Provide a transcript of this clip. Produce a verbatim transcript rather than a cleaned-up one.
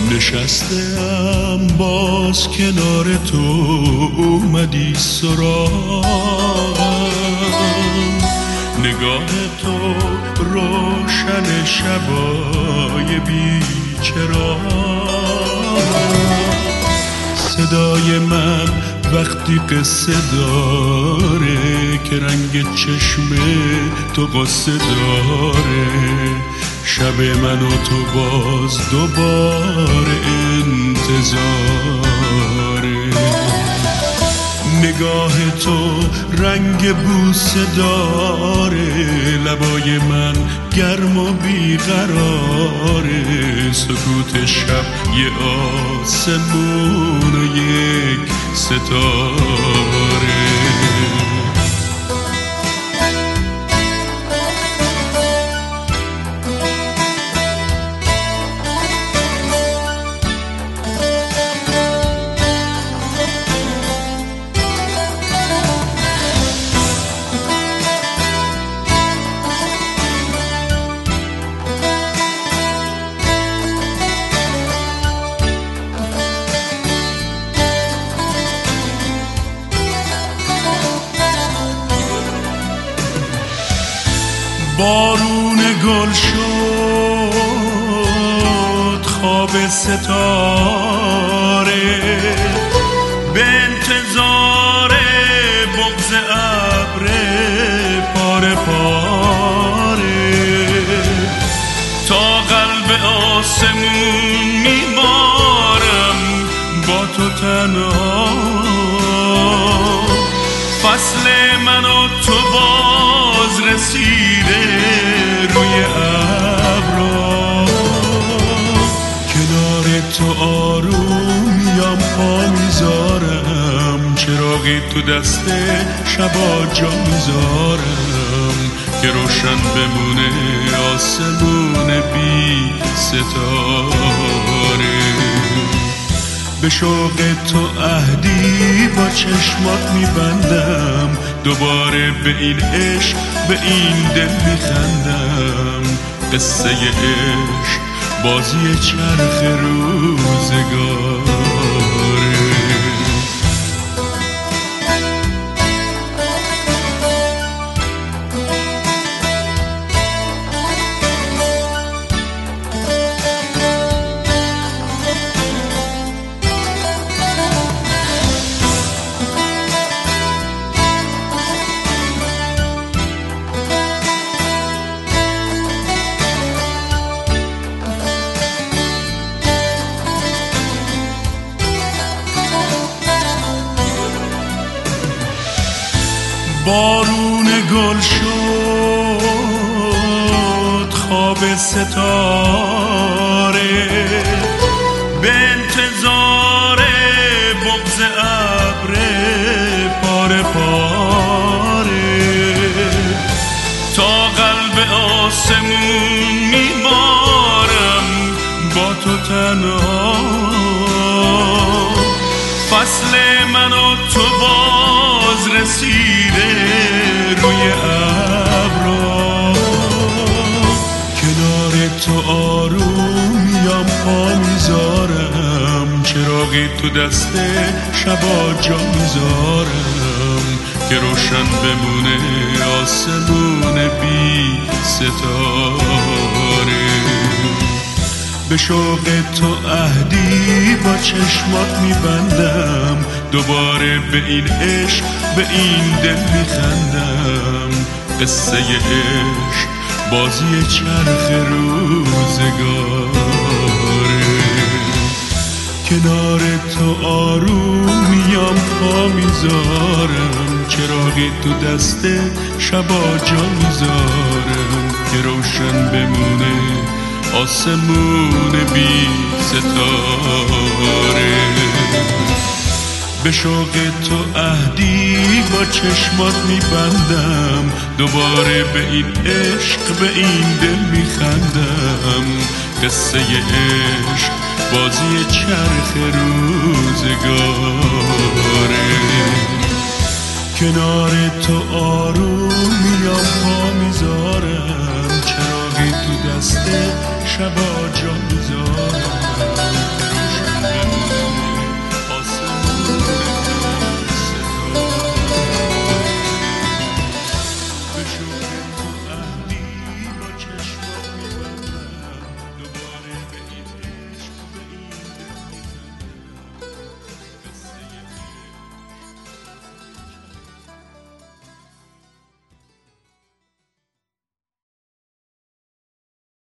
نشستم باز کنار تو، اومدی سراغم. نگاه تو روشن شبای بیچراغ. صدای من وقتی قصه داره که رنگ چشم تو قصه داره. شب من و تو باز دوباره انتظاره. نگاه تو رنگ بوسه داره، لبای من گرم و بیقراره. سکوت شب یه آسمون و یک ستاره. بارون گل شد خواب ستاره، به انتظار بغض ابر پاره پاره. تا قلب آسمون میبارم با تو تنها. فصل من و تو باز رسیده روی ابرا. کنار تو آرومیم پا میذارم، چراغی تو دست شبا جا میذارم که روشن بمونه آسمون بی ستاره. به شوق تو عهدی با چشمات میبندم، دوباره به این عشق به این دل میخندم. قصه عشق بازی چرخ روزگاره. بارون گل شد خواب ستاره، به انتظار بغض ابر پاره پاره. تا قلب آسمون میبارم با تو تنها. فصل من و تو باز رسیده روی ابرا. کنار تو آرومیم پا میذارم، چراغی تو دست شبا جا میذارم که روشن بمونه آسمون بی ستاره. به شوق تو عهدی با چشمات میبندم، دوباره به این عشق به این دل میخندم. قصه عشق بازی چرخ روزگاره. کنار تو آرومیم پا میذارم، چراغی تو دست شبا جا میذارم که روشن بمونه آسمون بی ستاره. به شوق تو عهدی با چشمات میبندم، دوباره به این عشق به این دل میخندم. قصه عشق بازی چرخ روزگاره. کنار تو آرومیم پا میذارم، چراغی تو دست شبا جا